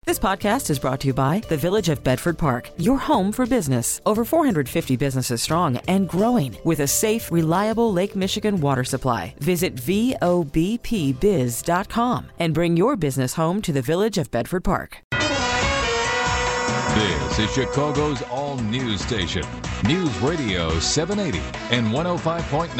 This podcast is brought to you by the Village of Bedford Park, your home for business. Over 450 businesses strong and growing with a safe, reliable Lake Michigan water supply. Visit VOBPBiz.com and bring your business home to the Village of Bedford Park. This is Chicago's all-news station, News Radio 780 and 105.9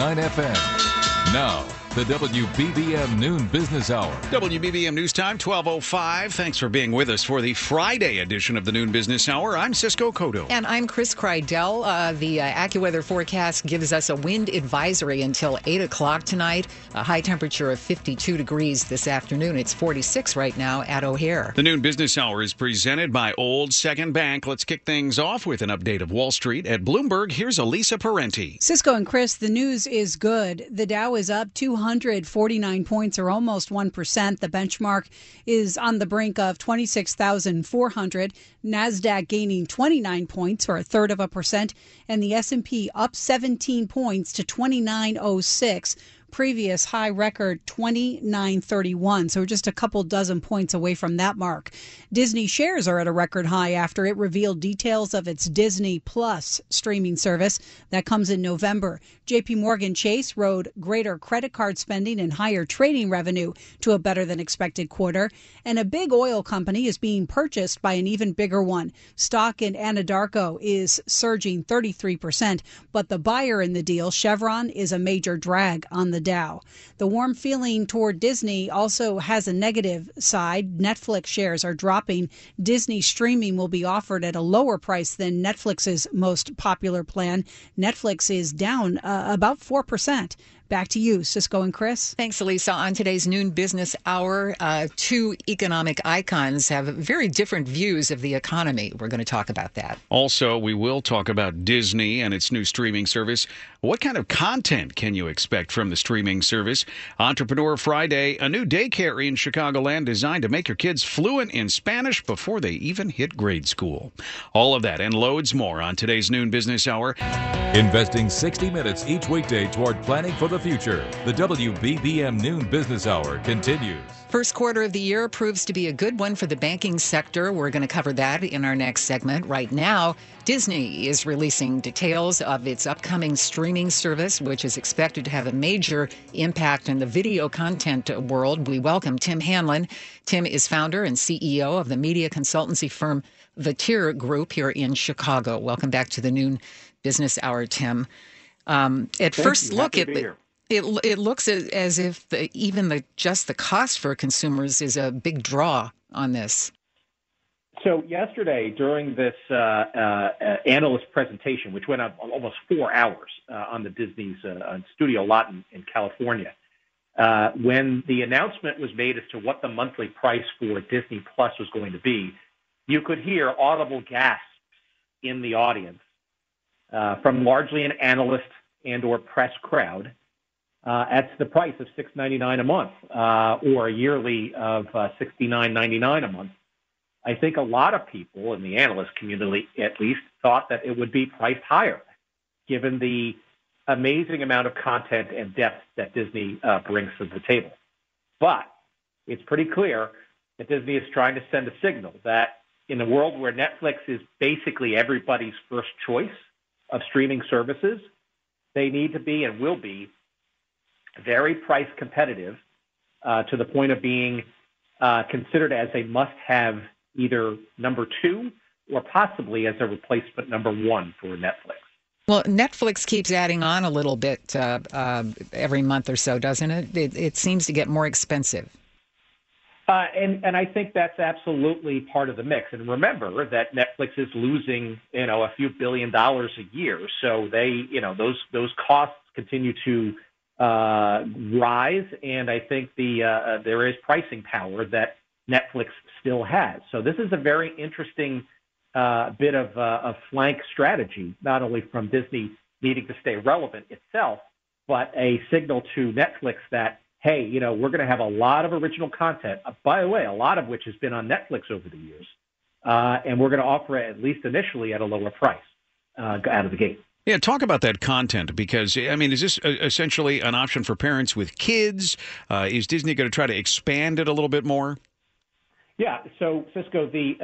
FM. Now, the WBBM Noon Business Hour. WBBM News Time, 12:05. Thanks for being with us for the Friday edition of the Noon Business Hour. I'm Cisco Cotto. And I'm Chris Kreidel. The AccuWeather forecast gives us a wind advisory until 8 o'clock tonight. A high temperature of 52 degrees this afternoon. It's 46 right now at O'Hare. The Noon Business Hour is presented by Old Second Bank. Let's kick things off with an update of Wall Street. At Bloomberg, here's Elisa Parenti. Cisco and Chris, the news is good. The Dow is up 249 points, or almost 1%. The benchmark is on the brink of 26,400. NASDAQ gaining 29 points, or 1/3%, and the S&P up 17 points to 2906. Previous high record 2931, so we're just a couple dozen points away from that mark. Disney shares are at a record high after it revealed details of its Disney Plus streaming service that comes in November. JP Morgan Chase rode greater credit card spending and higher trading revenue to a better than expected quarter, and a big oil company is being purchased by an even bigger one. Stock in Anadarko is surging 33%, but the buyer in the deal, Chevron, is a major drag on the Dow. The warm feeling toward Disney also has a negative side. Netflix shares are dropping. Disney streaming will be offered at a lower price than Netflix's most popular plan. Netflix is down about 4%. Back to you, Cisco and Chris. Thanks, Elisa. On today's Noon Business Hour, two economic icons have very different views of the economy. We're going to talk about that. Also, we will talk about Disney and its new streaming service. What kind of content can you expect from the streaming service? Entrepreneur Friday, a new daycare in Chicagoland designed to make your kids fluent in Spanish before they even hit grade school. All of that and loads more on today's Noon Business Hour. Investing 60 minutes each weekday toward planning for the future. The WBBM Noon Business Hour continues. First quarter of the year proves to be a good one for the banking sector. We're going to cover that in our next segment. Right now, Disney is releasing details of its upcoming streaming service, which is expected to have a major impact in the video content world. We welcome Tim Hanlon. Tim is founder and CEO of the media consultancy firm Vatir Group here in Chicago. Welcome back to the Noon Business Hour, Tim. At first look, it looks as if just the cost for consumers is a big draw on this. So yesterday, during this analyst presentation, which went on almost 4 hours on the Disney's studio lot in California, when the announcement was made as to what the monthly price for Disney Plus was going to be, you could hear audible gasps in the audience from largely an analyst and or press crowd. At the price of $6.99 a month, or a yearly of $69.99 a month. I think a lot of people in the analyst community, at least, thought that it would be priced higher, given the amazing amount of content and depth that Disney brings to the table. But it's pretty clear that Disney is trying to send a signal that in a world where Netflix is basically everybody's first choice of streaming services, they need to be and will be very price competitive to the point of being considered as a must-have, either number two or possibly as a replacement number one for Netflix. Well, Netflix keeps adding on a little bit every month or so, doesn't it? It seems to get more expensive. And I think that's absolutely part of the mix. And remember that Netflix is losing, a few $1 billion a year. So they, those costs continue to rise, and I think there is pricing power that Netflix still has. So this is a very interesting bit of a flank strategy, not only from Disney needing to stay relevant itself, but a signal to Netflix that, hey, we're going to have a lot of original content, by the way, a lot of which has been on Netflix over the years, and we're going to offer it, at least initially, at a lower price out of the gate. Yeah, talk about that content, because, is this essentially an option for parents with kids? Is Disney going to try to expand it a little bit more? Yeah, so Cisco,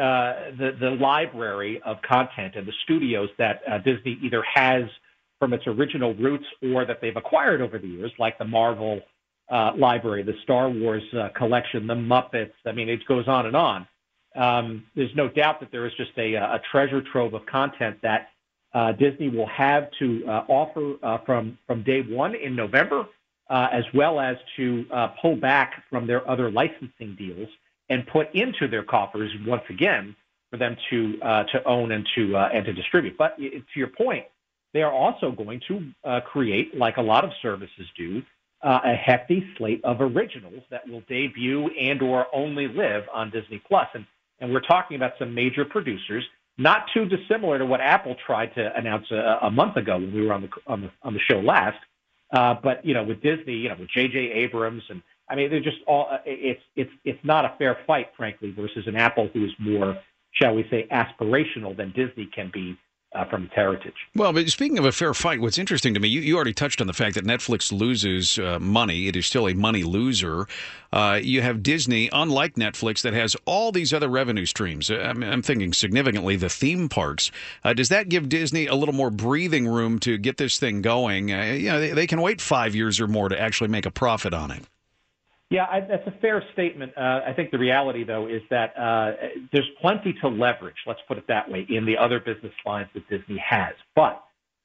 the library of content and the studios that Disney either has from its original roots or that they've acquired over the years, like the Marvel library, the Star Wars collection, the Muppets. I mean, it goes on and on. There's no doubt that there is just a treasure trove of content that Disney will have to offer from day one in November, as well as to pull back from their other licensing deals and put into their coffers once again for them to own and to distribute. But to your point, they are also going to create, like a lot of services do, a hefty slate of originals that will debut and or only live on Disney Plus. And we're talking about some major producers, not too dissimilar to what Apple tried to announce a month ago when we were on the show last. But with Disney, with J.J. Abrams, and I mean, they're just all. It's not a fair fight, frankly, versus an Apple who is more, shall we say, aspirational than Disney can be from its heritage. Well, but speaking of a fair fight, what's interesting to me, you already touched on the fact that Netflix loses money. It is still a money loser. You have Disney, unlike Netflix, that has all these other revenue streams. I'm thinking significantly the theme parks. Does that give Disney a little more breathing room to get this thing going? They can wait 5 years or more to actually make a profit on it. Yeah, that's a fair statement. I think the reality, though, is that there's plenty to leverage, let's put it that way, in the other business lines that Disney has. But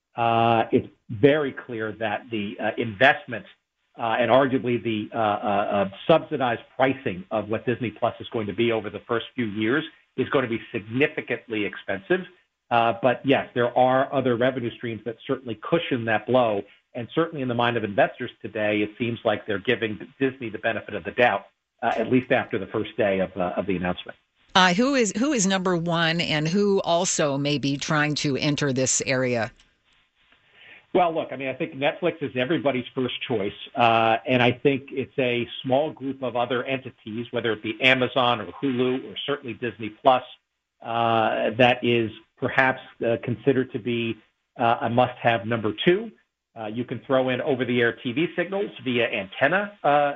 it's very clear that the investment and arguably the subsidized pricing of what Disney Plus is going to be over the first few years is going to be significantly expensive. But yes, there are other revenue streams that certainly cushion that blow. And certainly in the mind of investors today, it seems like they're giving Disney the benefit of the doubt, at least after the first day of the announcement. Who is number one, and who also may be trying to enter this area? Well, look, I mean, I think Netflix is everybody's first choice, and I think it's a small group of other entities, whether it be Amazon or Hulu or certainly Disney Plus, that is perhaps considered to be a must-have number two. You can throw in over-the-air TV signals via antenna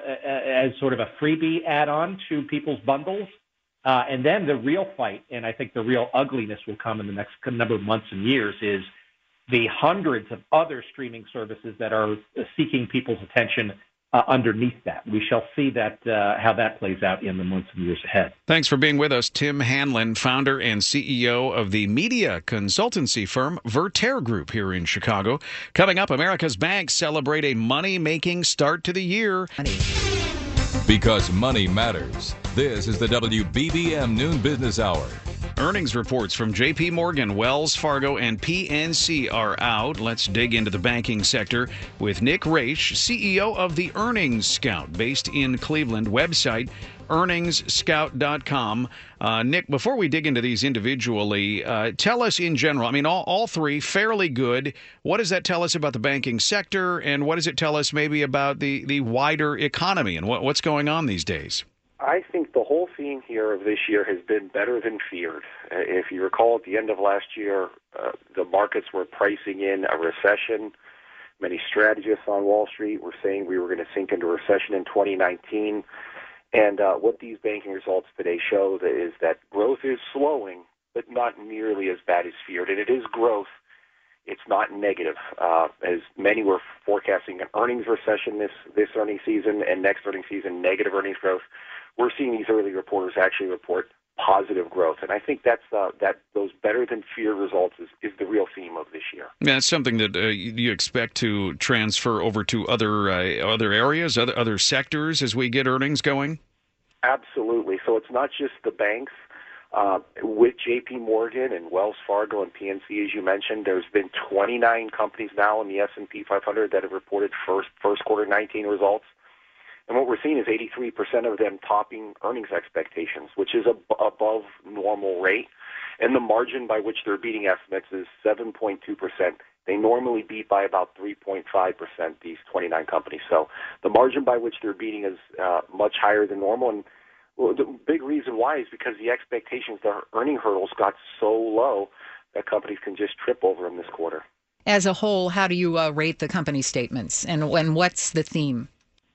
as sort of a freebie add-on to people's bundles. And then the real fight, and I think the real ugliness will come in the next number of months and years, is the hundreds of other streaming services that are seeking people's attention underneath that. We shall see that how that plays out in the months and years ahead. Thanks for being with us, Tim Hanlon, founder and CEO of the media consultancy firm Verter Group here in Chicago. Coming up, America's banks celebrate a money-making start to the year. Because money matters. This is the WBBM Noon Business Hour. Earnings reports from J.P. Morgan, Wells Fargo, and PNC are out. Let's dig into the banking sector with Nick Raish, CEO of the Earnings Scout, based in Cleveland. Website, earningsscout.com. Nick, before we dig into these individually, tell us in general, I mean, all three fairly good. What does that tell us about the banking sector, and what does it tell us maybe about the wider economy and what's going on these days? I think the whole theme here of this year has been better than feared. If you recall, at the end of last year, the markets were pricing in a recession. Many strategists on Wall Street were saying we were going to sink into recession in 2019. And what these banking results today show is that growth is slowing, but not nearly as bad as feared. And it is growth. It's not negative. As many were forecasting an earnings recession this earnings season and next earnings season, negative earnings growth. We're seeing these early reporters actually report positive growth, and I think that's that those better than feared results is the real theme of this year. Yeah, it's something that you expect to transfer over to other areas, other sectors as we get earnings going. Absolutely. So it's not just the banks. With J.P. Morgan and Wells Fargo and PNC, as you mentioned, there's been 29 companies now in the S&P 500 that have reported first quarter 19 results. And what we're seeing is 83% of them topping earnings expectations, which is above normal rate. And the margin by which they're beating estimates is 7.2%. They normally beat by about 3.5%, these 29 companies. So the margin by which they're beating is much higher than normal. And the big reason why is because the expectations, the earning hurdles got so low that companies can just trip over them this quarter. As a whole, how do you rate the company statements, and what's the theme?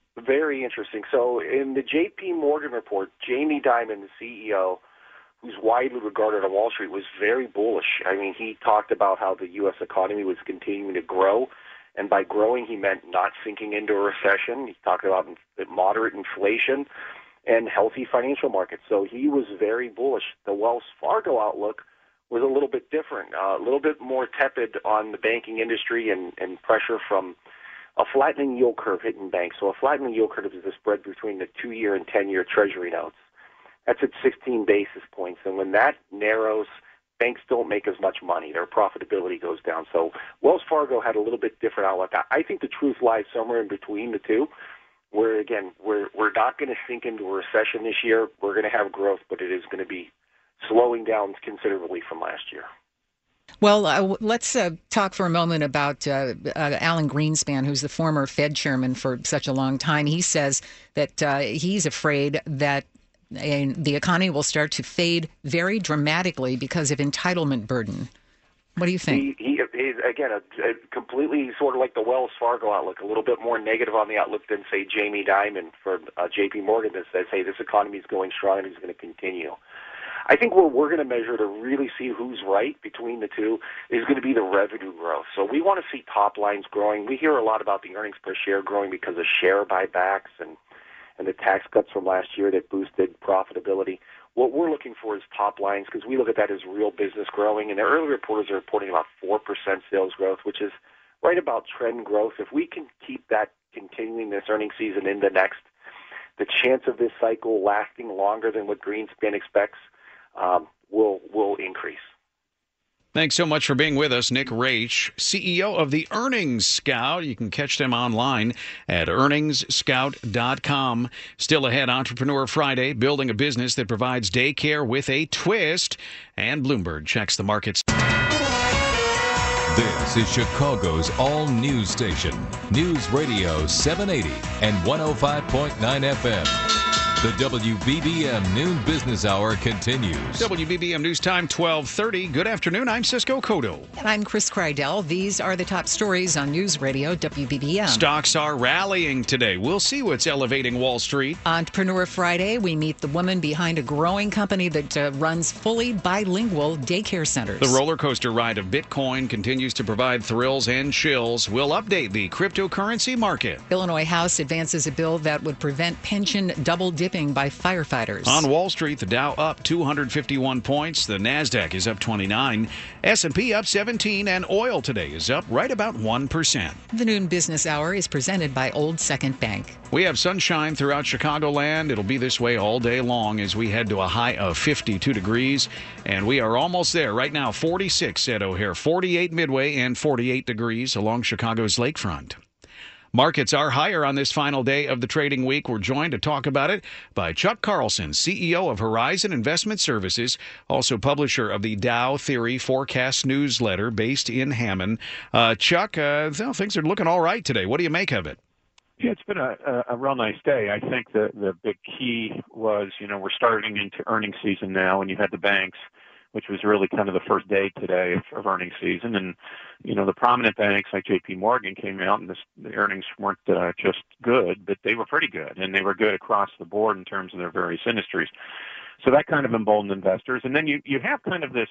Very interesting. So in the J.P. Morgan report, Jamie Dimon, the CEO, who's widely regarded on Wall Street, was very bullish. I mean, he talked about how the U.S. economy was continuing to grow, and by growing, he meant not sinking into a recession. He talked about moderate inflation and healthy financial markets. So he was very bullish. The Wells Fargo outlook was a little bit different, a little bit more tepid on the banking industry and pressure from a flattening yield curve hitting banks. So a flattening yield curve is the spread between the 2-year and 10-year Treasury notes. That's at 16 basis points. And when that narrows, banks don't make as much money. Their profitability goes down. So Wells Fargo had a little bit different outlook. I think the truth lies somewhere in between the two, where, again, we're not going to sink into a recession this year. We're going to have growth, but it is going to be slowing down considerably from last year. Well, let's talk for a moment about Alan Greenspan, who's the former Fed chairman for such a long time. He says that he's afraid that the economy will start to fade very dramatically because of entitlement burden. What do you think? He's again, completely sort of like the Wells Fargo outlook, a little bit more negative on the outlook than, say, Jamie Dimon for J.P. Morgan that says, hey, this economy is going strong and it's going to continue. I think what we're going to measure to really see who's right between the two is going to be the revenue growth. So we want to see top lines growing. We hear a lot about the earnings per share growing because of share buybacks and the tax cuts from last year that boosted profitability. What we're looking for is top lines because we look at that as real business growing. And the early reporters are reporting about 4% sales growth, which is right about trend growth. If we can keep that continuing this earnings season into next, the chance of this cycle lasting longer than what Greenspan expects will increase. Thanks so much for being with us, Nick Raich, CEO of the Earnings Scout. You can catch them online at earningsscout.com. Still ahead, Entrepreneur Friday, building a business that provides daycare with a twist. And Bloomberg checks the markets. This is Chicago's all-news station, News Radio 780 and 105.9 FM. The WBBM Noon Business Hour continues. WBBM News Time, 12:30. Good afternoon. I'm Cisco Cotto. And I'm Chris Kreidel. These are the top stories on News Radio WBBM. Stocks are rallying today. We'll see what's elevating Wall Street. Entrepreneur Friday, we meet the woman behind a growing company that runs fully bilingual daycare centers. The roller coaster ride of Bitcoin continues to provide thrills and chills. We'll update the cryptocurrency market. Illinois House advances a bill that would prevent pension double dipping by firefighters. On Wall Street, the Dow up 251 points. The Nasdaq is up 29. S&P up 17. And oil today is up right about 1%. The Noon Business Hour is presented by Old Second Bank. We have sunshine throughout Chicagoland. It'll be this way all day long as we head to a high of 52 degrees. And we are almost there. Right now, 46 at O'Hare, 48 Midway, and 48 degrees along Chicago's lakefront. Markets are higher on this final day of the trading week. We're joined to talk about it by Chuck Carlson, CEO of Horizon Investment Services, also publisher of the Dow Theory Forecast newsletter based in Hammond. Chuck, things are looking all right today. What do you make of it? Yeah, it's been a real nice day. I think the big key was, we're starting into earnings season now, and you had the banks, which was really kind of the first day today of earnings season. And, the prominent banks like J.P. Morgan came out, and the earnings weren't just good, but they were pretty good. And they were good across the board in terms of their various industries. So that kind of emboldened investors. And then you have kind of this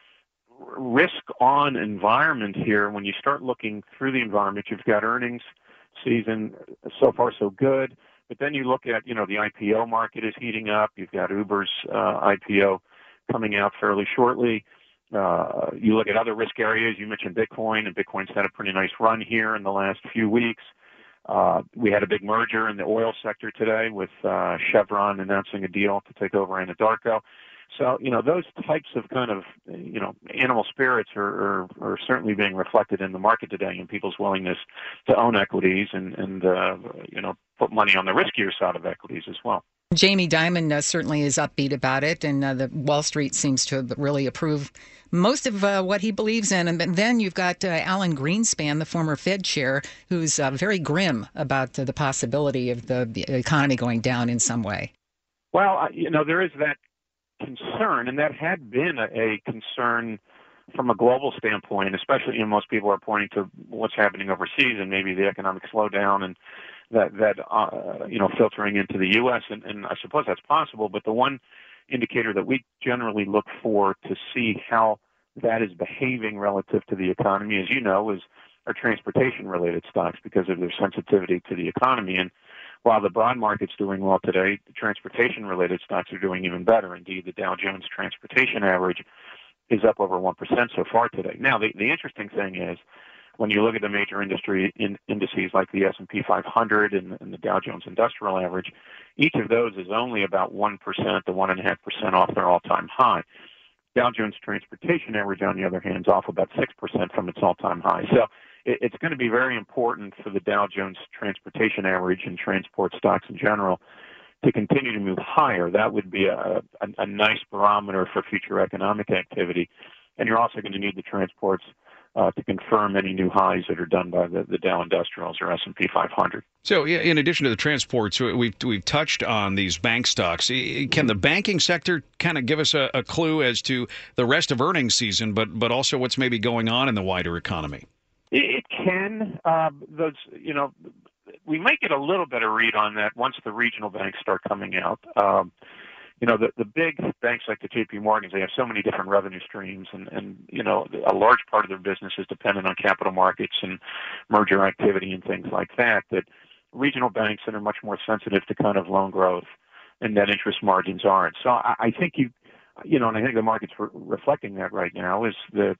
risk-on environment here. When you start looking through the environment, you've got earnings season, so far so good. But then you look at, the IPO market is heating up. You've got Uber's IPO coming out fairly shortly. You look at other risk areas. You mentioned Bitcoin, and Bitcoin's had a pretty nice run here in the last few weeks. We had a big merger in the oil sector today with Chevron announcing a deal to take over Anadarko. So, those types of kind of, animal spirits are certainly being reflected in the market today and people's willingness to own equities and put money on the riskier side of equities as well. Jamie Dimon certainly is upbeat about it, and the Wall Street seems to really approve most of what he believes in. And then you've got Alan Greenspan, the former Fed chair, who's very grim about the possibility of the economy going down in some way. Well, there is that concern, and that had been a concern from a global standpoint, especially most people are pointing to what's happening overseas and maybe the economic slowdown and filtering into the U.S. And I suppose that's possible. But the one indicator that we generally look for to see how that is behaving relative to the economy, as you know, is our transportation-related stocks because of their sensitivity to the economy. And while the broad market's doing well today, the transportation-related stocks are doing even better. Indeed, the Dow Jones Transportation Average is up over 1% so far today. Now, the interesting thing is, when you look at the major industry indices like the S&P 500 and the Dow Jones Industrial Average, each of those is only about 1% to 1.5% off their all-time high. Dow Jones Transportation Average, on the other hand, is off about 6% from its all-time high. So it's going to be very important for the Dow Jones Transportation Average and transport stocks in general to continue to move higher. That would be a nice barometer for future economic activity. And you're also going to need the transports to confirm any new highs that are done by the Dow Industrials or S&P 500. So, in addition to the transports, we've touched on these bank stocks. Can the banking sector kind of give us a clue as to the rest of earnings season, but also what's maybe going on in the wider economy? It can. We might get a little better read on that once the regional banks start coming out. The big banks like the J.P. Morgans, they have so many different revenue streams, and a large part of their business is dependent on capital markets and merger activity and things like that regional banks that are much more sensitive to kind of loan growth and net interest margins aren't. So I think and I think the market's reflecting that right now is that,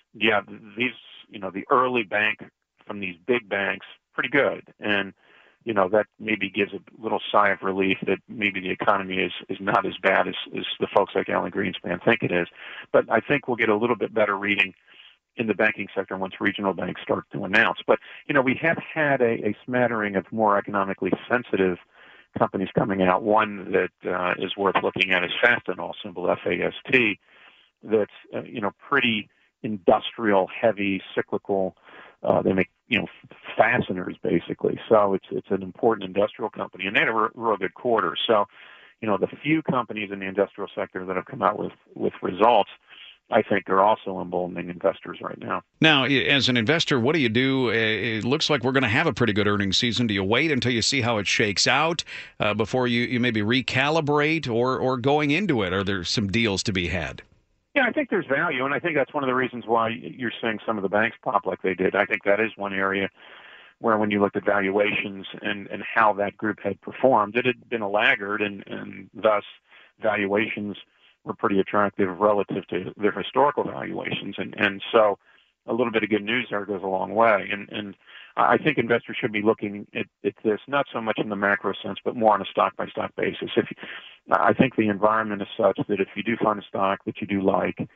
the early bank from these big banks, pretty good. And that maybe gives a little sigh of relief that maybe the economy is not as bad as the folks like Alan Greenspan think it is. But I think we'll get a little bit better reading in the banking sector once regional banks start to announce. But, we have had a smattering of more economically sensitive companies coming out. One that is worth looking at is Fastenal, symbol FAST, that's, pretty industrial, heavy, cyclical. They make, fasteners basically. So it's an important industrial company, and they had a real good quarter. So, the few companies in the industrial sector that have come out with results, I think are also emboldening investors right now. Now, as an investor, what do you do? It looks like we're going to have a pretty good earnings season. Do you wait until you see how it shakes out before you maybe recalibrate, or going into it, are there some deals to be had? Yeah, I think there's value, and I think that's one of the reasons why you're seeing some of the banks pop like they did. I think that is one area where when you looked at valuations and how that group had performed, it had been a laggard, and thus valuations were pretty attractive relative to their historical valuations. And so a little bit of good news there goes a long way. And I think investors should be looking at this not so much in the macro sense, but more on a stock-by-stock basis. I think the environment is such that if you do find a stock that you do like,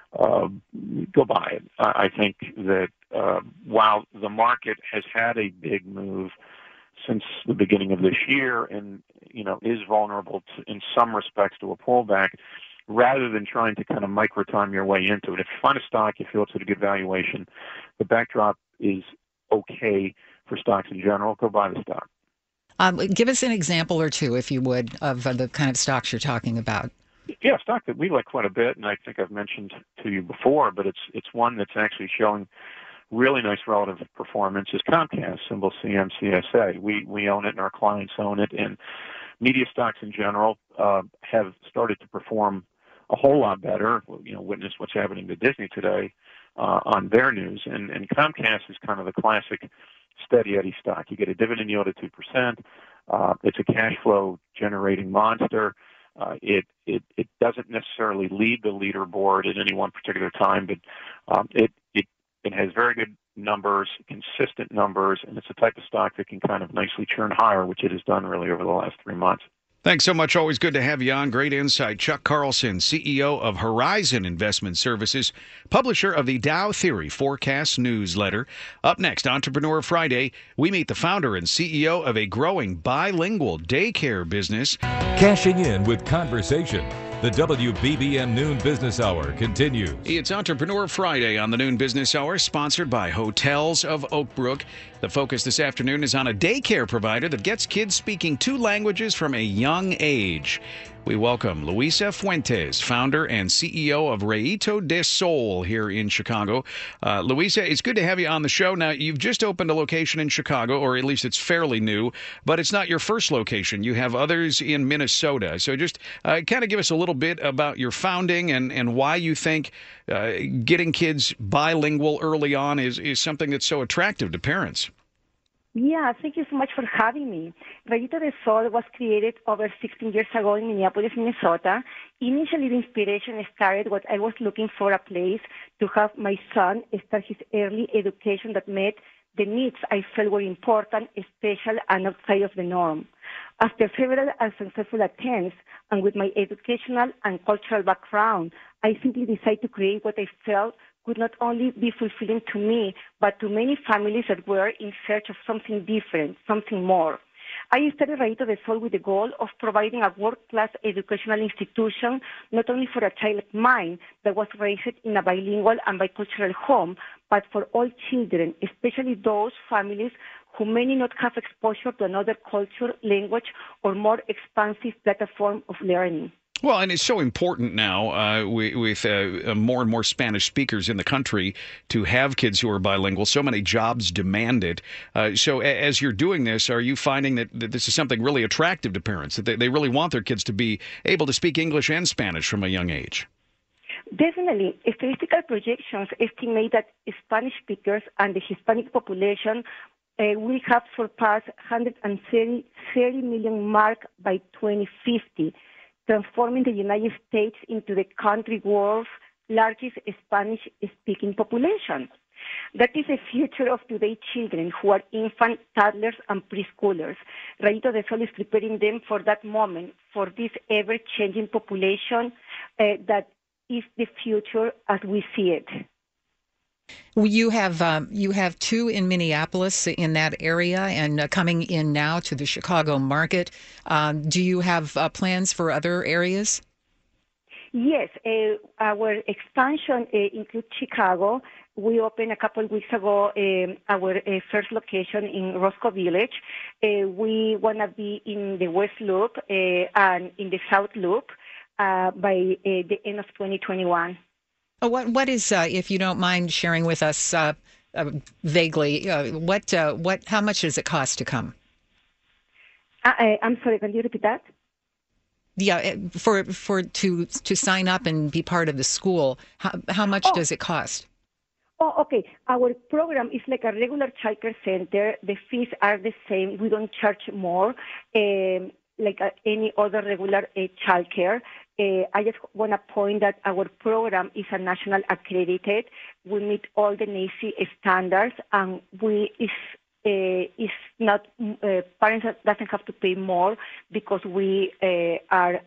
go buy it. I think that while the market has had a big move since the beginning of this year and, is vulnerable in some respects to a pullback, rather than trying to kind of micro-time your way into it, if you find a stock, you feel it's at a good valuation, the backdrop is okay for stocks in general, go buy the stock. Give us an example or two, if you would, of the kind of stocks you're talking about. Yeah, a stock that we like quite a bit, and I think I've mentioned to you before, but it's one that's actually showing really nice relative performance is Comcast, symbol CMCSA. We own it, and our clients own it, and media stocks in general have started to perform a whole lot better. Witness what's happening to Disney today on their news, and Comcast is kind of the classic steady Eddie stock. You get a dividend yield of 2%. It's a cash flow generating monster. It doesn't necessarily lead the leaderboard at any one particular time, but it has very good numbers, consistent numbers, and it's a type of stock that can kind of nicely churn higher, which it has done really over the last 3 months. Thanks so much. Always good to have you on. Great insight. Chuck Carlson, CEO of Horizon Investment Services, publisher of the Dow Theory Forecast newsletter. Up next, Entrepreneur Friday, we meet the founder and CEO of a growing bilingual daycare business. Cashing in with conversation. The WBBM Noon Business Hour continues. It's Entrepreneur Friday on the Noon Business Hour, sponsored by Hotels of Oak Brook. The focus this afternoon is on a daycare provider that gets kids speaking 2 languages from a young age. We welcome Luisa Fuentes, founder and CEO of Rayito del Sol here in Chicago. Luisa, it's good to have you on the show. Now, you've just opened a location in Chicago, or at least it's fairly new, but it's not your first location. You have others in Minnesota. So just kind of give us a little bit about your founding and why you think getting kids bilingual early on is something that's so attractive to parents. Yeah, thank you so much for having me. Rayito del Sol was created over 16 years ago in Minneapolis, Minnesota. Initially, the inspiration started when I was looking for a place to have my son start his early education that met the needs I felt were important, special, and outside of the norm. After several unsuccessful attempts, and with my educational and cultural background, I simply decided to create what I felt could not only be fulfilling to me, but to many families that were in search of something different, something more. I started Rayito del Sol with the goal of providing a world-class educational institution, not only for a child like mine that was raised in a bilingual and bicultural home, but for all children, especially those families who may not have exposure to another culture, language, or more expansive platform of learning. Well, and it's so important now with more and more Spanish speakers in the country to have kids who are bilingual. So many jobs demand it. So as you're doing this, are you finding that this is something really attractive to parents, that they really want their kids to be able to speak English and Spanish from a young age? Definitely. Statistical projections estimate that Spanish speakers and the Hispanic population will have surpassed 130 million mark by 2050. Transforming the United States into the country world's largest Spanish-speaking population. That is the future of today's children who are infant, toddlers, and preschoolers. Rayito del Sol is preparing them for that moment, for this ever-changing population that is the future as we see it. You have two in Minneapolis in that area, and coming in now to the Chicago market. Do you have plans for other areas? Yes, our expansion includes Chicago. We opened a couple of weeks ago our first location in Roscoe Village. We want to be in the West Loop and in the South Loop by the end of 2021. What is, if you don't mind sharing with us vaguely, how much does it cost to come? I'm sorry, can you repeat that? Yeah, to sign up and be part of the school, how much does it cost? Oh, okay. Our program is like a regular childcare center. The fees are the same. We don't charge more like any other regular childcare. I just want to point that our program is a national accredited. We meet all the NAEYC standards, and is not parents doesn't have to pay more because we are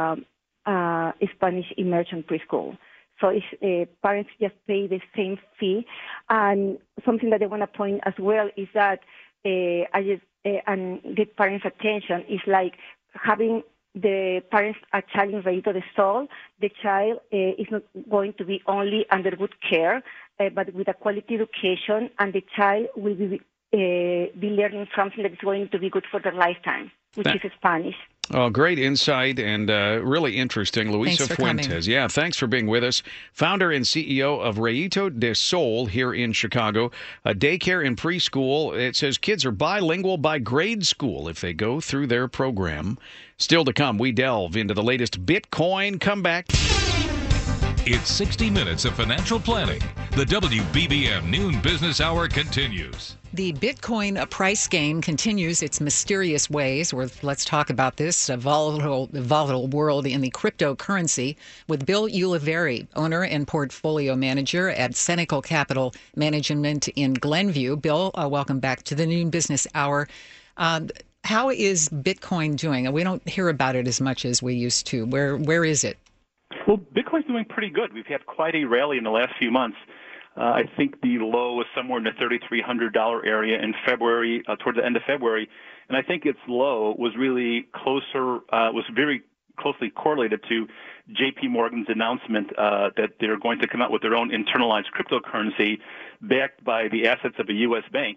a Spanish immersion preschool. So parents just pay the same fee. And something that I want to point as well is that and get parents' attention is like having the parents a child in Rayito del Sol. The child is not going to be only under good care, but with a quality education, and the child will be learning something that is going to be good for their lifetime, which is Spanish. Oh, great insight and really interesting. Luisa Fuentes. Coming. Yeah, thanks for being with us. Founder and CEO of Rayito del Sol here in Chicago. A daycare and preschool. It says kids are bilingual by grade school if they go through their program. Still to come, we delve into the latest Bitcoin comeback. It's 60 minutes of financial planning. The WBBM Noon Business Hour continues. The Bitcoin price game continues its mysterious ways. Let's talk about this volatile world in the cryptocurrency with Bill Ulivari, owner and portfolio manager at Senecal Capital Management in Glenview. Bill, welcome back to the Noon Business Hour. How is Bitcoin doing? We don't hear about it as much as we used to. Where is it? Well, Bitcoin's doing pretty good. We've had quite a rally in the last few months. I think the low was somewhere in the $3,300 area in February, toward the end of February, and I think its low was really was very closely correlated to J.P. Morgan's announcement that they're going to come out with their own internalized cryptocurrency backed by the assets of a U.S. bank.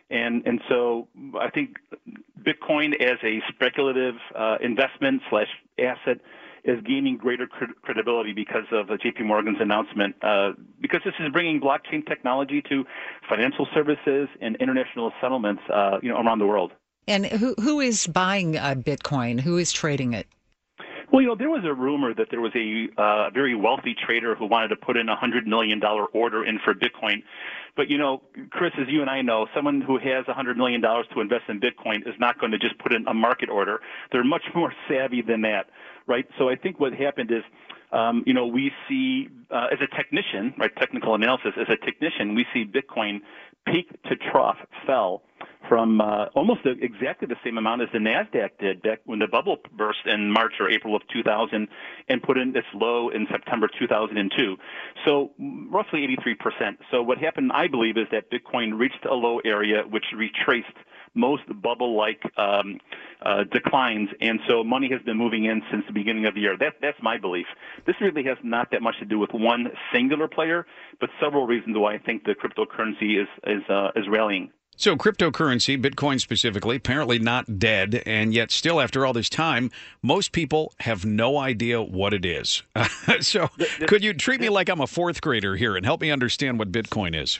And so I think Bitcoin as a speculative investment / asset is gaining greater credibility because of J.P. Morgan's announcement, because this is bringing blockchain technology to financial services and international settlements, around the world. And who is buying Bitcoin? Who is trading it? Well, there was a rumor that there was a very wealthy trader who wanted to put in a $100 million order in for Bitcoin. But, Chris, as you and I know, someone who has $100 million to invest in Bitcoin is not going to just put in a market order. They're much more savvy than that, right? So I think what happened is, we see, as a technician, right, technical analysis, as a technician, we see Bitcoin peak to trough fell from almost exactly the same amount as the NASDAQ did back when the bubble burst in March or April of 2000 and put in this low in September 2002. So roughly 83%. So what happened, I believe, is that Bitcoin reached a low area which retraced most bubble-like declines, and so money has been moving in since the beginning of the year. That's my belief. This really has not that much to do with one singular player, but several reasons why I think the cryptocurrency is rallying. So cryptocurrency, Bitcoin specifically, apparently not dead, and yet still after all this time, most people have no idea what it is. So could you treat me like I'm a fourth grader here and help me understand what Bitcoin is?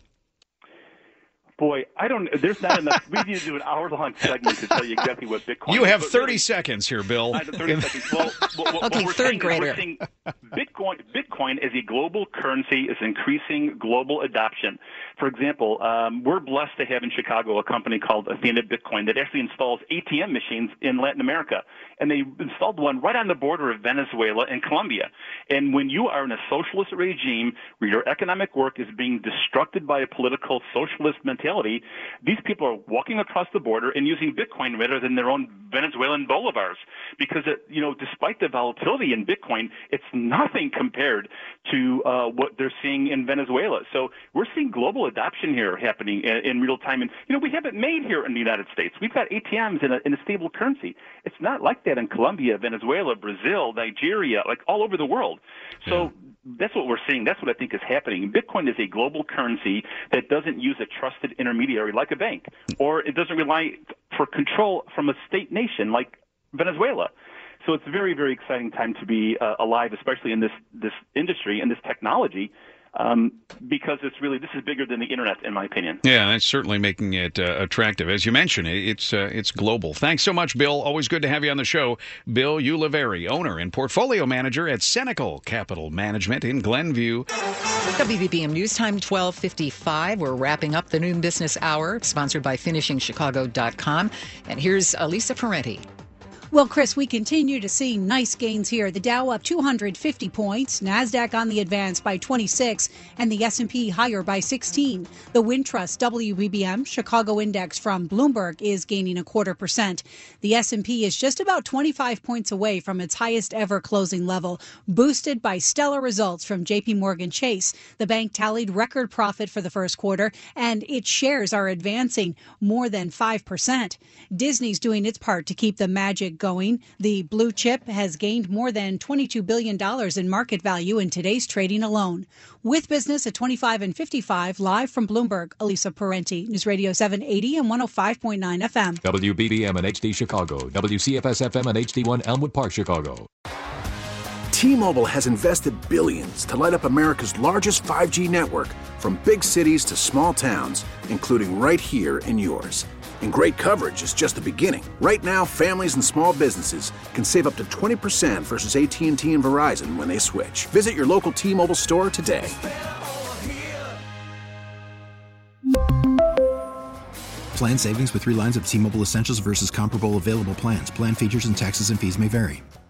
Boy, there's not enough. We need to do an hour-long segment to tell you exactly what Bitcoin is. You have 30 seconds here, Bill. 30 seconds. Well, okay, third grader. We're saying Bitcoin as a global currency is increasing global adoption. For example, we're blessed to have in Chicago a company called Athena Bitcoin that actually installs ATM machines in Latin America. And they installed one right on the border of Venezuela and Colombia. And when you are in a socialist regime where your economic work is being destructed by a political socialist mentality, these people are walking across the border and using Bitcoin rather than their own Venezuelan bolivars. Because, despite the volatility in Bitcoin, it's nothing compared to what they're seeing in Venezuela. So we're seeing global adoption here happening in real time. And, we have it made here in the United States. We've got ATMs in a stable currency. It's not like that in Colombia, Venezuela, Brazil, Nigeria, like all over the world. So that's what we're seeing. That's what I think is happening. Bitcoin is a global currency that doesn't use a trusted intermediary like a bank, or it doesn't rely for control from a state nation like Venezuela. So it's a very, very exciting time to be alive, especially in this industry and this technology. Because this is bigger than the internet, in my opinion. Yeah, that's certainly making it attractive. As you mentioned, it's global. Thanks so much, Bill. Always good to have you on the show. Bill Ulivari, owner and portfolio manager at Senecal Capital Management in Glenview. WBBM News Time 12:55. We're wrapping up the noon business hour, sponsored by FinishingChicago.com. And here's Elisa Parenti. Well, Chris, we continue to see nice gains here. The Dow up 250 points, NASDAQ on the advance by 26, and the S&P higher by 16. The Wintrust WBBM Chicago Index from Bloomberg is gaining 0.25%. The S&P is just about 25 points away from its highest ever closing level, boosted by stellar results from J.P. Morgan Chase. The bank tallied record profit for the first quarter, and its shares are advancing more than 5%. Disney's doing its part to keep the magic going. The blue chip has gained more than $22 billion in market value in today's trading alone. With business at 25 and 55, live from Bloomberg, Elisa Parenti, News Radio 780 and 105.9 FM. WBBM and HD Chicago, WCFS FM and HD1 Elmwood Park, Chicago. T-Mobile has invested billions to light up America's largest 5G network, from big cities to small towns, including right here in yours. And great coverage is just the beginning. Right now, families and small businesses can save up to 20% versus AT&T and Verizon when they switch. Visit your local T-Mobile store today. Plan savings with 3 lines of T-Mobile Essentials versus comparable available plans. Plan features and taxes and fees may vary.